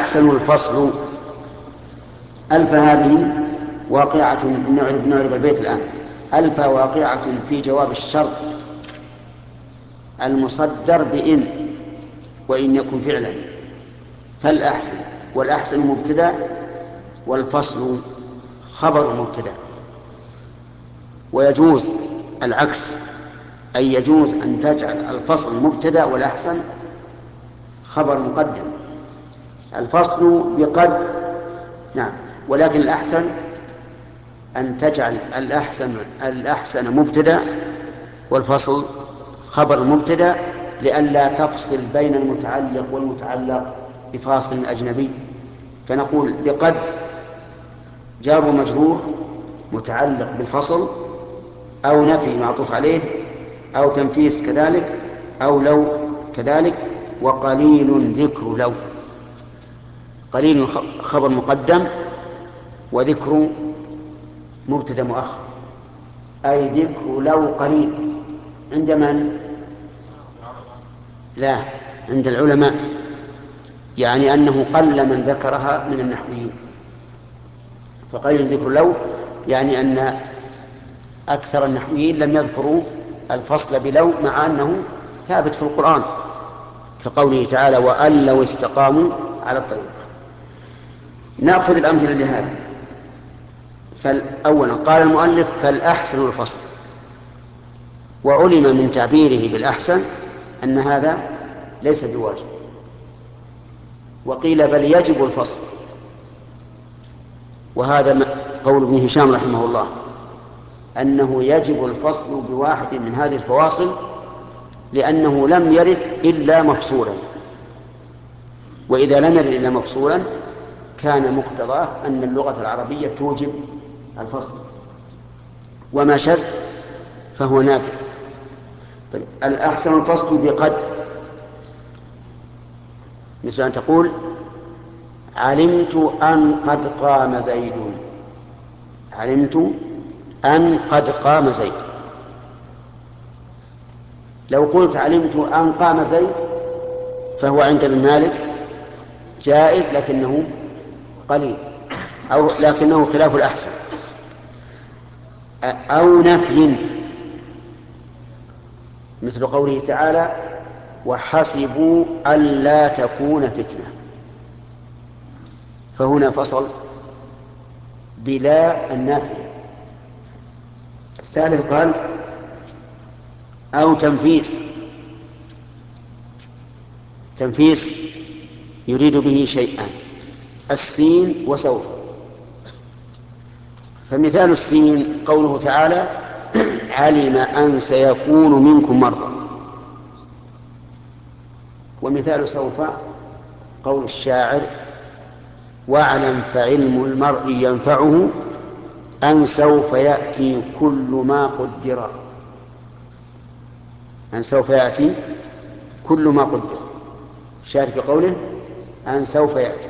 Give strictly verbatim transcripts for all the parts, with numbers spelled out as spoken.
فالأحسن الفصل. ألف هذه واقعة، نعرف نعرف البيت الآن. ألف واقعة في جواب الشرط المصدر بإن وإن يكن فعلا. فالأحسن، والأحسن مبتدأ والفصل خبر مبتدأ. ويجوز العكس، أي يجوز أن تجعل الفصل مبتدأ والأحسن خبر مقدم. الفصل بقد، نعم، ولكن الأحسن أن تجعل الأحسن الأحسن مبتدأ والفصل خبر مبتدأ، لئلا تفصل بين المتعلق والمتعلق بفاصل أجنبي. فنقول بقد جار ومجرور متعلق بالفصل، أو نفي معطوف عليه، أو تنفيس كذلك، أو لو كذلك. وقليل ذكر لو، قليل خبر مقدم وذكر مبتدأ مؤخر، أي ذكر لو قليل. عند من؟ لا، عند العلماء، يعني أنه قل من ذكرها من النحويين. فقليل ذكر لو يعني أن أكثر النحويين لم يذكروا الفصل بلو، مع أنه ثابت في القرآن كقوله تعالى وأن لو استقاموا على الطريقة. نأخذ الأمثلة لهذا. فأولا قال المؤلف فالأحسن الفصل، وعلم من تعبيره بالأحسن أن هذا ليس بواجب، وقيل بل يجب الفصل، وهذا قول ابن هشام رحمه الله أنه يجب الفصل بواحد من هذه الفواصل، لأنه لم يرد إلا مفصولا، وإذا لم يرد إلا مفصولا كان مقتضاه أن اللغة العربية توجب الفصل، وما شذ فهو نادر. طيب الأحسن الفصل بقد، مثل أن تقول علمت أن قد قام زيد، علمت أن قد قام زيد. لو قلت علمت أن قام زيد فهو عند ابن مالك جائز، لكنه قليل، أو لكنه خلاف الأحسن. أو نفي، مثل قوله تعالى وحسبوا ألا تكون فتنة، فهنا فصل بلا النافية. الثالث قال أو تنفيس، تنفيس يريد به شيئان، السين وسوف. فمثال السين قوله تعالى علم أن سيكون منكم مرضى. ومثال سوف قول الشاعر واعلم فعلم المرء ينفعه أن سوف يأتي كل ما قدر، أن سوف يأتي كل ما قدر. الشاعر في قوله أن سوف يأتي.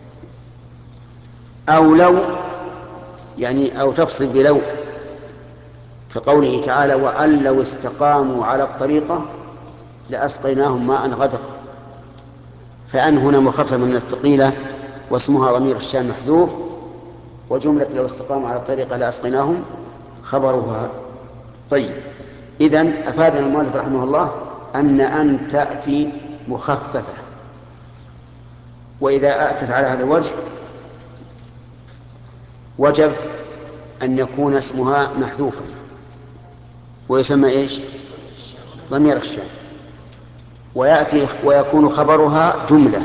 أو لو يعني أو تفصل بلو، كقوله تعالى وأن لو استقاموا على الطريقة لأسقيناهم ماء غدقا. فأن هنا مخففة من الثقيلة واسمها ضمير الشان محذوف، وجملة لو استقاموا على الطريقة لأسقيناهم خبرها. طيب إذن أفادنا المؤلف رحمه الله أن أن تأتي مخففة، وإذا أتت على هذا الوجه وجب أن يكون اسمها محذوفا ويسمى إيش؟ ضمير الشان، ويأتي ويكون خبرها جملة.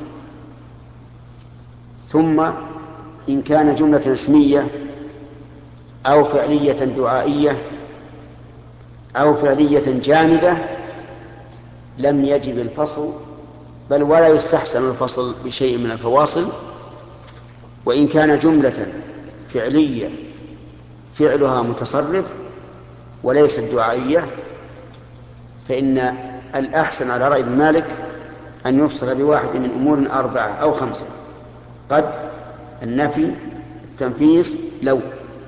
ثم إن كان جملة اسمية أو فعلية دعائية أو فعلية جامدة لم يجب الفصل، بل ولا يستحسن الفصل بشيء من الفواصل. وإن كان جملة فعلية فعلها متصرف وليست دعائية فإن الأحسن على رأي ابن مالك أن يفصل بواحد من أمور أربعة أو خمسة: قد، النفي، التنفيس، لو.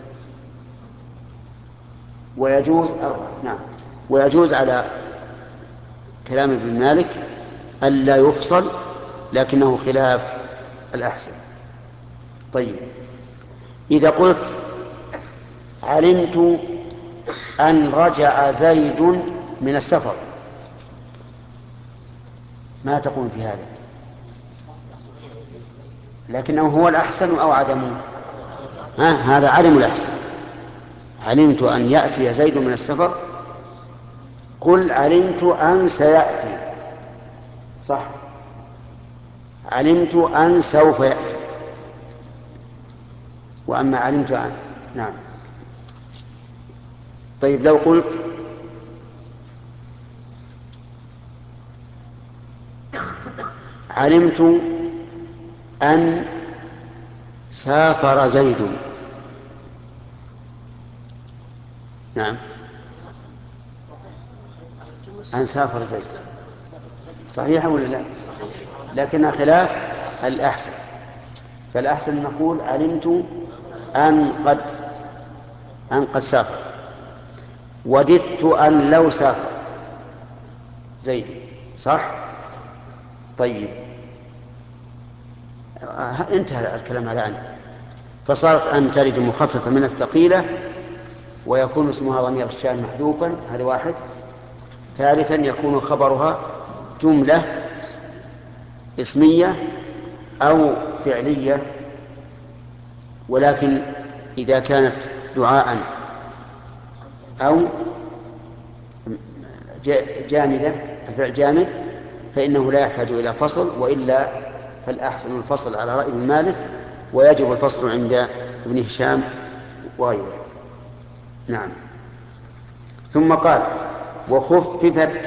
ويجوز أربعة، نعم، ويجوز على كلام ابن مالك ألا يفصل، لكنه خلاف الأحسن. طيب، إذا قلت علمت أن رجع زيد من السفر، ما تقول في هذا؟ لكنه هو الأحسن أو عدمه؟ ها، هذا عدم الأحسن. علمت أن يأتي زيد من السفر، قل علمت أن سيأتي، صح؟ علمت أن سوف يأتي. وأما علمت أن، نعم. طيب، لو قلت علمت أن سافر زيد، نعم، أن سافر زيد صحيحة ولا لا؟ لكن خلاف الأحسن. فالأحسن نقول علمت أن قد أن قد سافر. وددت أن لو سافر زيد، صح؟ طيب، انتهى الكلام على أن، فصارت أن ترد مخففة من الثقيلة ويكون اسمها ضمير الشأن محذوفا، هذا واحد. ثالثا يكون خبرها جملة اسمية أو فعلية، ولكن إذا كانت دعاء أو جامدة، الفعل جامد، فإنه لا يحتاج إلى فصل، وإلا فالأحسن الفصل على رأي ابن مالك، ويجب الفصل عند ابن هشام وغيره. نعم. ثم قال وخففت